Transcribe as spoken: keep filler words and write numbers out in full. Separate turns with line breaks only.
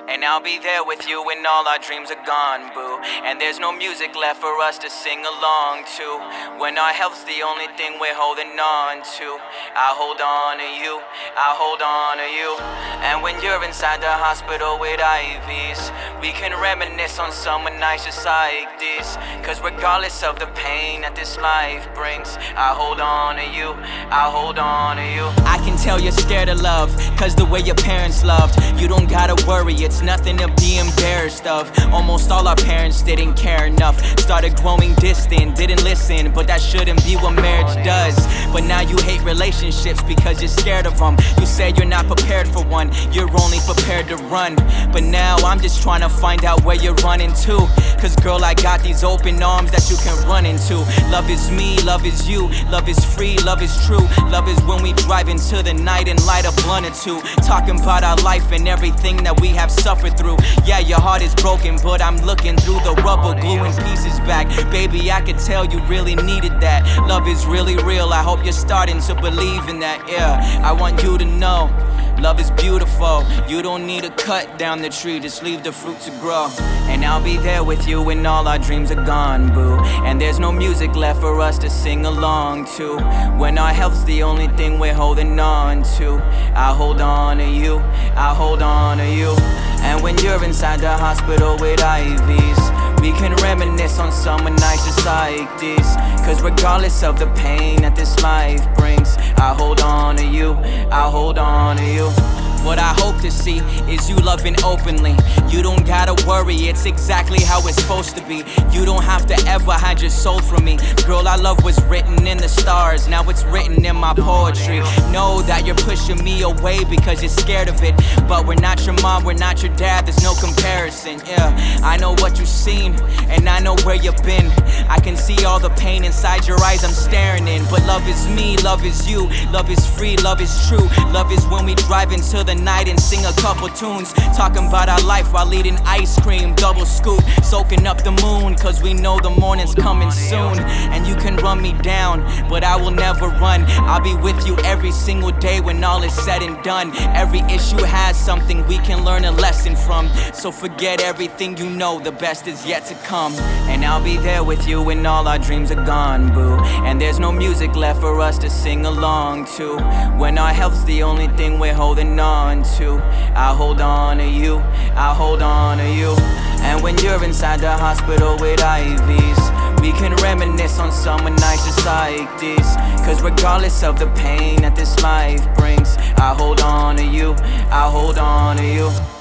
And I'll be there with you when all our dreams are gone, boo. And there's no music left for us to sing along to. When our health's the only thing we're holding on to, I hold on to you, I hold on to you. And when you're inside the hospital with I Vs, we can reminisce on summer nights just like this. Cause regardless of the pain that this life brings, I hold on to you, I hold on to you. I can tell you're scared of love, cause the way your parents loved, you don't gotta worry, it's nothing to be embarrassed of. Almost all our parents didn't care enough, started growing distant, didn't listen, but that shouldn't be what marriage does. But now you hate relationships because you're scared of them. You say you're not prepared for one, you're only prepared to run. But now I'm just trying to find out where you're running to. Cause girl, I got these open arms that you can run into. Love is me, love is you, love is free, love is true. Love is when we drive into the night and light a blunt or two, talking about our life and everything that we have suffered through. Yeah, your heart is broken, but I'm looking through the rubber, gluing pieces back. Baby, I could tell you really needed that. Love is really real, I hope you're starting to believe in that. Yeah, I want you to know love is beautiful. You don't need to cut down the tree, just leave the fruit to grow. And I'll be there with you when all our dreams are gone, boo. And there's no music left for us to sing along to. When our health's the only thing we're holding on to, I hold on to you, I hold on to you. And when you're inside the hospital with I Vs, we can reminisce on summer nights just like this. Cause regardless of the pain that this life brings, I hold on to you, I hold on to you. What I hope to see is you loving openly. You don't gotta worry, it's exactly how it's supposed to be. You don't have to ever hide your soul from me. Girl, our love was written in the stars, now it's written in my poetry. Know that you're pushing me away because you're scared of it, but we're not your mom, we're not your dad, there's no comparison. Yeah, I know what you've seen, and I know where you've been. I can see all the pain inside your eyes, I'm staring in. But love is me, love is you, love is free, love is true. Love is when we drive into the night and sing a couple tunes, talking about our life while eating ice cream, double scoop, soaking up the moon, cause we know the morning's coming soon. And you can run me down, but I will never run. I'll be with you every single day when all is said and done. Every issue has something we can learn a lesson from. So forget everything you know, the best is yet to come. And I'll be there with you when all our dreams are gone, boo. And there's no music left for us to sing along to. When our health's the only thing we're holding on to, I hold on to you, I hold on to you. And when you're inside the hospital with I Vs, we can reminisce on summer nights just like this. Cause regardless of the pain that this life brings, I hold on to you, I hold on to you.